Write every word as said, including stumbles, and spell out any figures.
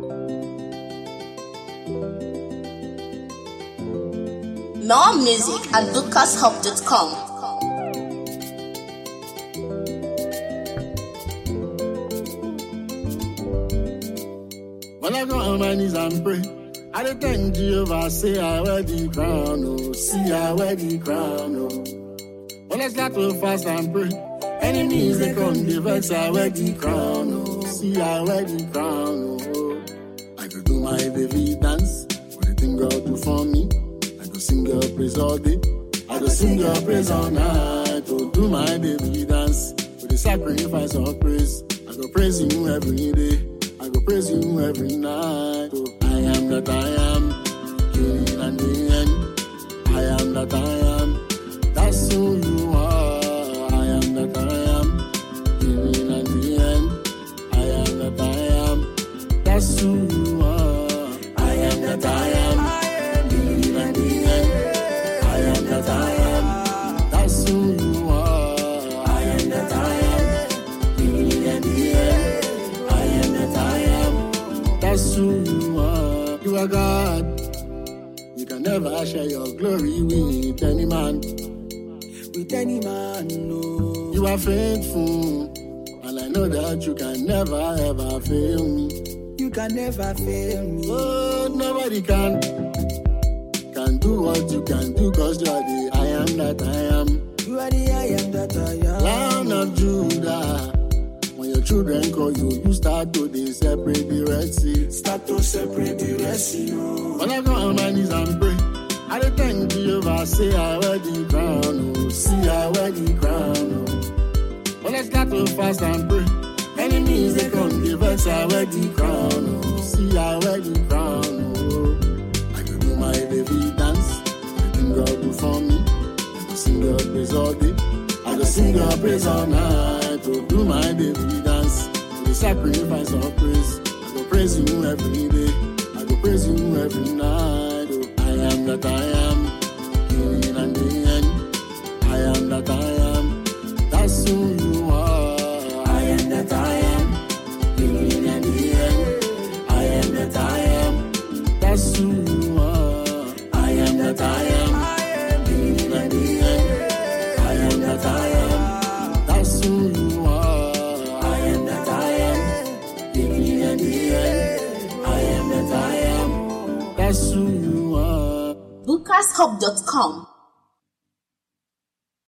More music at lucas hub dot com. When I go on my knees and pray, I dey thank Jehovah, say I wear the crown, oh, see I wear the crown, oh. When I start to fast and pray, enemies they come, they vex, I wear the crown, oh, see I wear the crown, oh. I go do my baby dance, for the thing God do for me. I go sing your praise all day, I go sing your praise all night, to do my baby dance, for the sacrifice of praise. I go praise you every day, I go praise you every night. Oh, I am that I am, beginning and the end. I am that I am, that's who you are. I am that I am, beginning and the end. I am that I am, that's who you are. I am that I am, beginning and the end. I am that I am, that's who you are. I am that I am, beginning and the end. That's who you are. You are God. You can never share your glory with any man. With any man, no. You are faithful, and I know that you can never ever fail me. You can never fail me. Oh, nobody can. Can do what you can do, cause you are the I am that I am. You are the I am that I am. Lion of Judah. When your children call you, you start to they separate the Red Sea. Start to separate the Red Sea. Oh. When I go on my knees and pray, I dey thank Jehovah, say I wear the crown, oh, see I wear the crown, oh. When I start to fast and pray, enemies they come, they vex, I wear the crown, oh, see I wear the crown, oh. I go do my baby dance, everything God do for me. I go sing your praise all day, I go sing your praise all night. To do my baby dance, the sacrifice of praise. I go praise you every day, I go praise you every night. Oh, I am that I am, beginning and the end. I am that I am, that's who you are. I am that I am, beginning and the end. I am that I am, that's who you are. I am that I am, beginning and the end. I am that I am, that's who you are. That's who you are. lucas hub dot com